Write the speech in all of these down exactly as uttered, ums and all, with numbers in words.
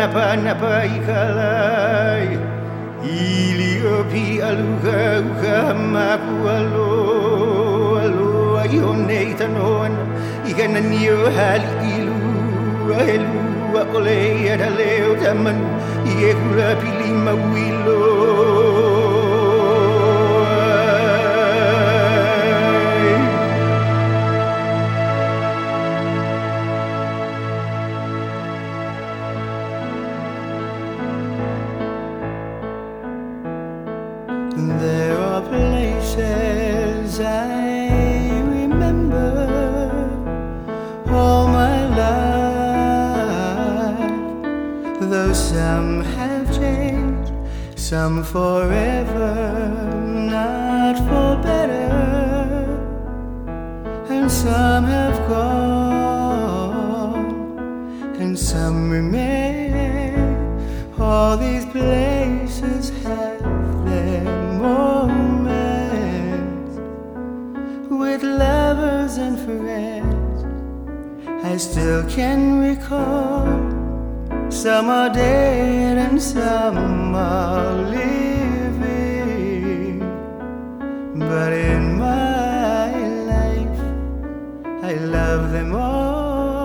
napa napa ikalai ili opi aluga uga mapu alo alo ione itanoan ikana nio hali ilu elu ole ada leo taman ie kula pili mawilo. There are places I remember all my life, though some have changed, some forever, not for better, and some have gone, and some remain. All these places have their moments with lovers and friends. I still can recall. Some are dead and some are living, but in my life I love them all.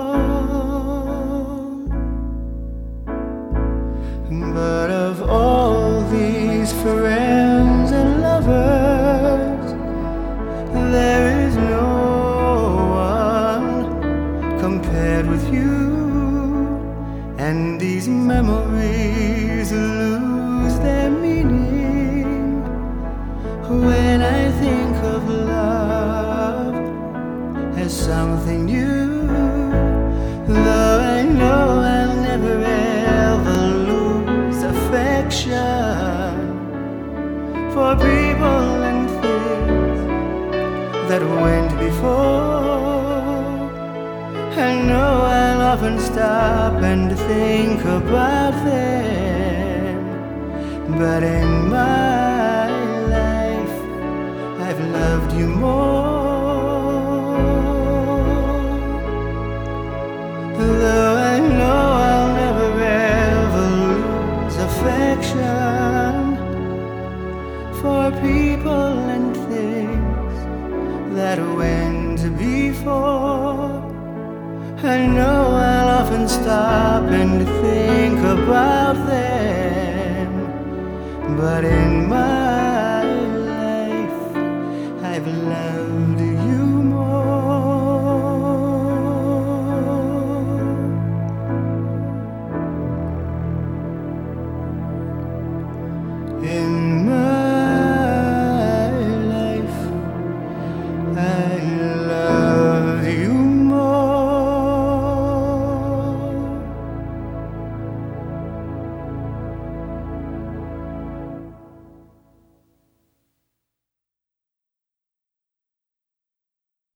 But of all these friends and lovers, there is no one compared with you, and these memories lose their meaning when I think of love as something new. Though I know I'll never ever lose affection for people and things that went before. I know I'll often stop and think about them, but in my life I've loved you more. Though I know I'll never ever lose affection for people and things that went before, I know I'll often stop and think about them, but in my life I've loved